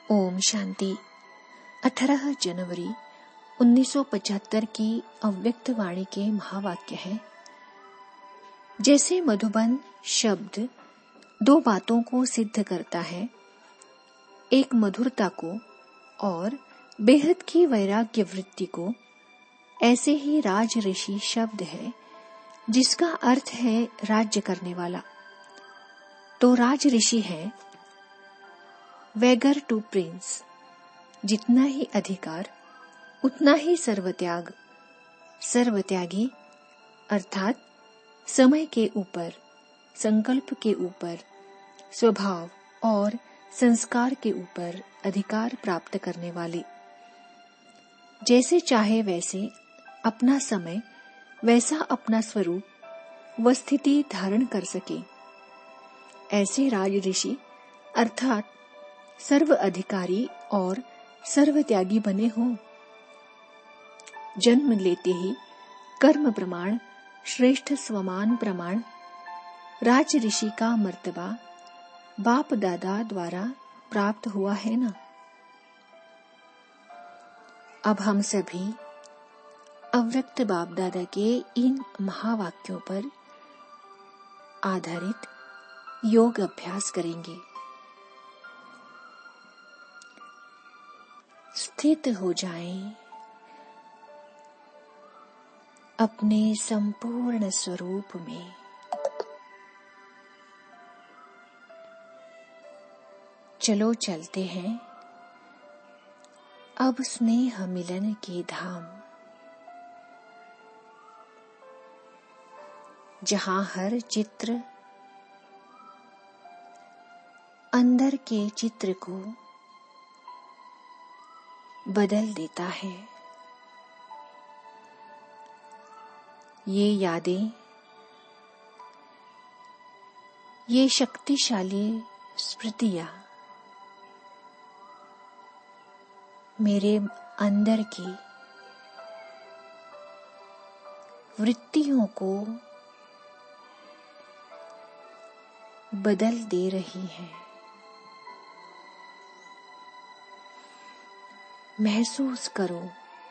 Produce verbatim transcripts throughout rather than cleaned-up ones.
ओम शांति। अठारह जनवरी उन्नीस सौ पचहत्तर की अव्यक्त वाणी के महावाक्य है। जैसे मधुबन शब्द दो बातों को सिद्ध करता है, एक मधुरता को और बेहद की वैराग्य वृत्ति को, ऐसे ही राज ऋषि शब्द है जिसका अर्थ है राज्य करने वाला। तो राज ऋषि है वैगर टू प्रिंस। जितना ही अधिकार उतना ही सर्वत्याग। सर्वत्यागी अर्थात समय के ऊपर, संकल्प के ऊपर, स्वभाव और संस्कार के ऊपर अधिकार प्राप्त करने वाले। जैसे चाहे वैसे अपना समय, वैसा अपना स्वरूप व स्थिति धारण कर सके, ऐसे राज ऋषि अर्थात सर्व अधिकारी और सर्वत्यागी बने हों। जन्म लेते ही कर्म प्रमाण, श्रेष्ठ स्वमान प्रमाण, राज ऋषि का मर्तबा बाप दादा द्वारा प्राप्त हुआ है ना। अब हम सभी अव्यक्त बाप दादा के इन महावाक्यों पर आधारित योग अभ्यास करेंगे। स्थित हो जाएं अपने संपूर्ण स्वरूप में। चलो चलते हैं अब स्नेह मिलन के धाम, जहां हर चित्र अंदर के चित्र को बदल देता है। ये यादें, ये शक्तिशाली स्मृतियां मेरे अंदर की वृत्तियों को बदल दे रही हैं। महसूस करो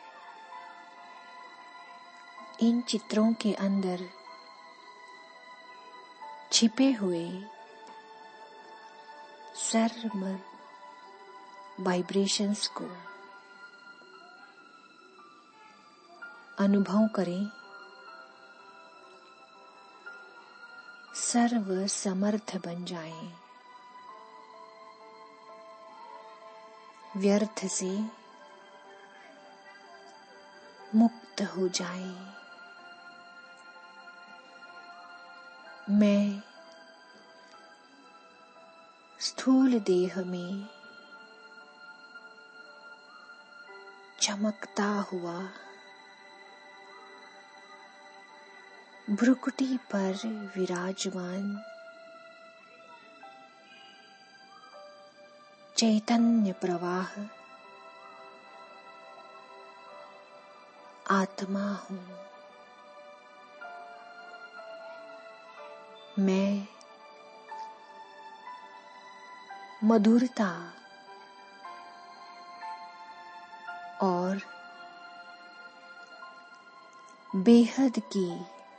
इन चित्रों के अंदर छिपे हुए सर्व वाइब्रेशंस को अनुभव करें। सर्व समर्थ बन जाएं, व्यर्थ से मुक्त हो जाएं। मैं स्थूल देह में चमकता हुआ भ्रुकुटी पर विराजमान चैतन्य प्रवाह आत्मा हूँ। मैं मधुरता और बेहद की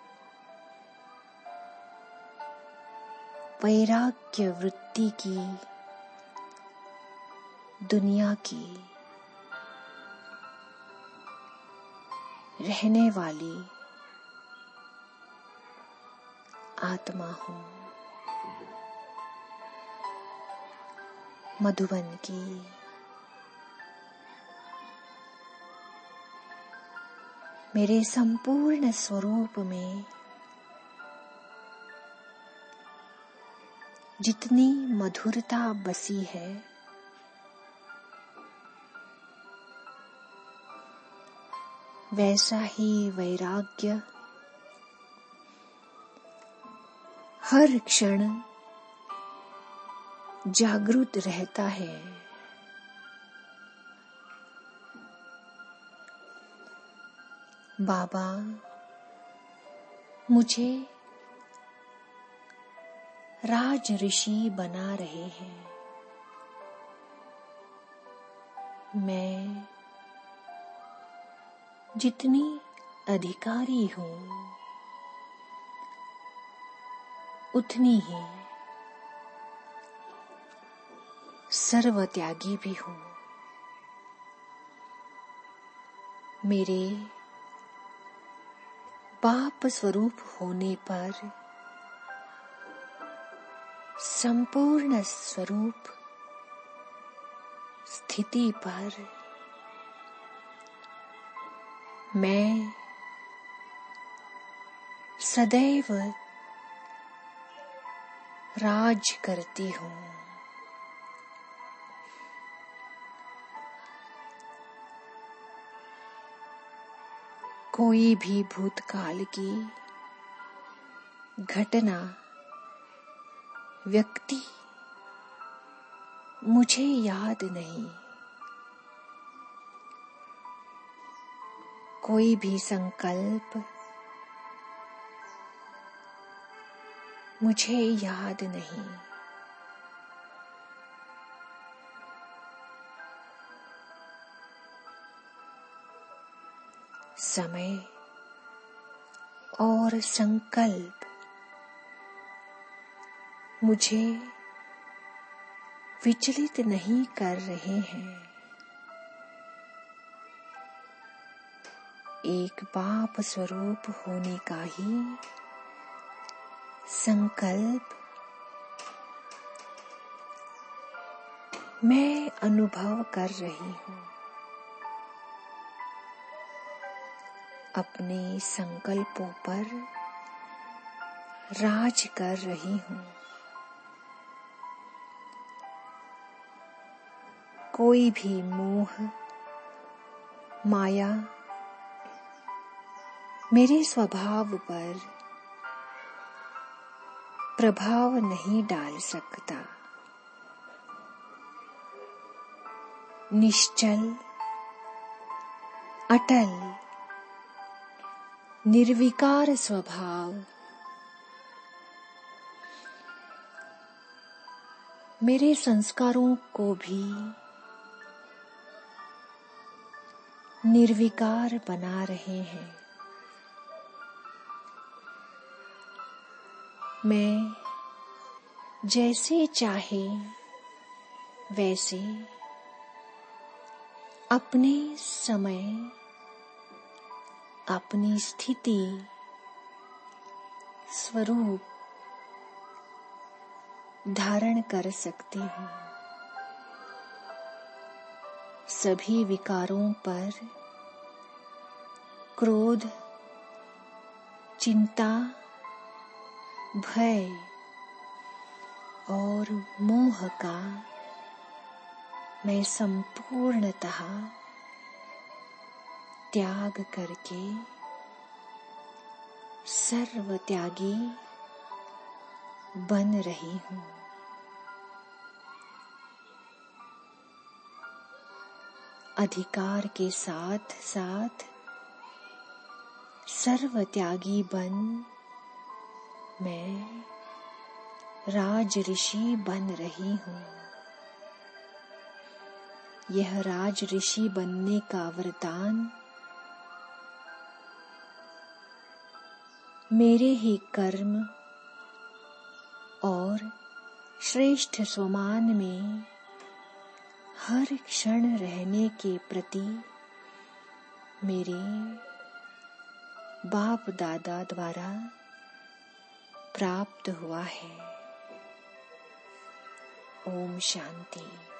वैराग्य वृत्ति की दुनिया की रहने वाली आत्मा हूँ। मधुबन की मेरे संपूर्ण स्वरूप में जितनी मधुरता बसी है, वैसा ही वैराग्य हर क्षण जागृत रहता है। बाबा मुझे राज ऋषि बना रहे हैं। मैं जितनी अधिकारी हूँ उतनी ही सर्वत्यागी भी हूँ। मेरे बाप स्वरूप होने पर संपूर्ण स्वरूप स्थिति पर मैं सदैव राज करती हूँ। कोई भी भूतकाल की घटना, व्यक्ति मुझे याद नहीं। कोई भी संकल्प मुझे याद नहीं। समय और संकल्प मुझे विचलित नहीं कर रहे हैं। एक बाप स्वरूप होने का ही संकल्प मैं अनुभव कर रही हूँ। अपने संकल्पों पर राज कर रही हूँ। कोई भी मोह, माया मेरे स्वभाव पर प्रभाव नहीं डाल सकता। निश्चल, अटल, निर्विकार स्वभाव मेरे संस्कारों को भी निर्विकार बना रहे हैं। मैं जैसे चाहे वैसे अपने समय, अपनी स्थिति, स्वरूप धारण कर सकती हूँ। सभी विकारों पर क्रोध, चिंता, भय और मोह का मैं संपूर्णतः त्याग करके सर्वत्यागी बन रही हूँ। अधिकार के साथ साथ सर्वत्यागी बन मैं राज ऋषि बन रही हूँ। यह राज ऋषि बनने का वरदान मेरे ही कर्म और श्रेष्ठ स्वमान में हर क्षण रहने के प्रति मेरे बाप दादा द्वारा प्राप्त हुआ है। ओम शांति।